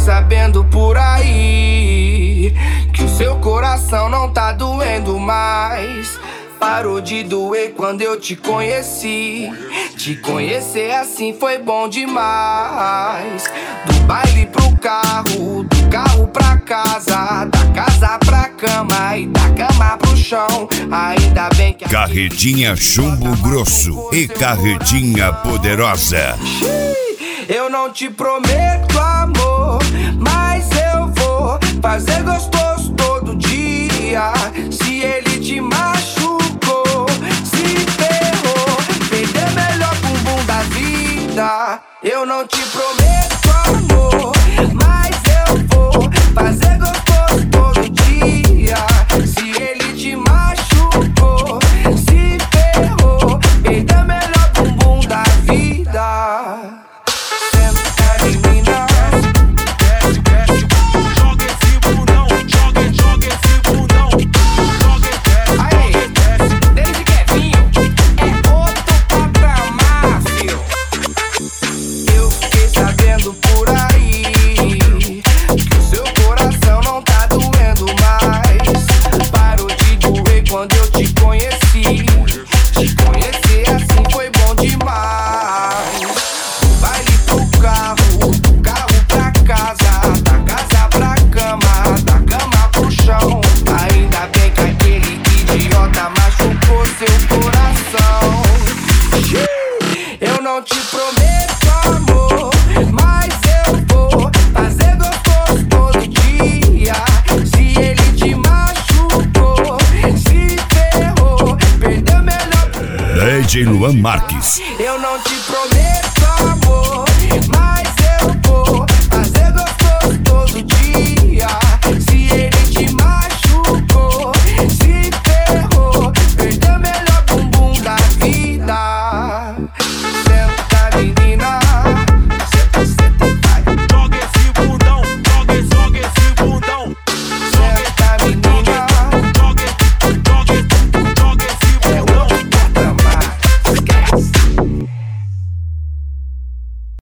sabendo por aí que o seu coração não tá doendo mais. Parou de doer quando eu te conheci. Te conhecer assim foi bom demais. Do baile pro carro, do carro pra casa, da casa pra cama e da cama pro chão. Ainda bem que Carretinha Chumbo Grosso e Carretinha Poderosa. Eu não te prometo amor, mas eu vou fazer gostoso todo dia. Se ele te machucou, se ferrou, perder melhor bumbum da vida. Eu não te prometo amor, mas eu vou fazer gostoso todo dia. Se ele te machucou, se ferrou, perder melhor bumbum da vida. Eu não te prometo amor, mas eu vou fazer gostoso todo dia. Se ele te machucou, se ferrou, perdeu melhor. DJ Luan Marques. Eu não te prometo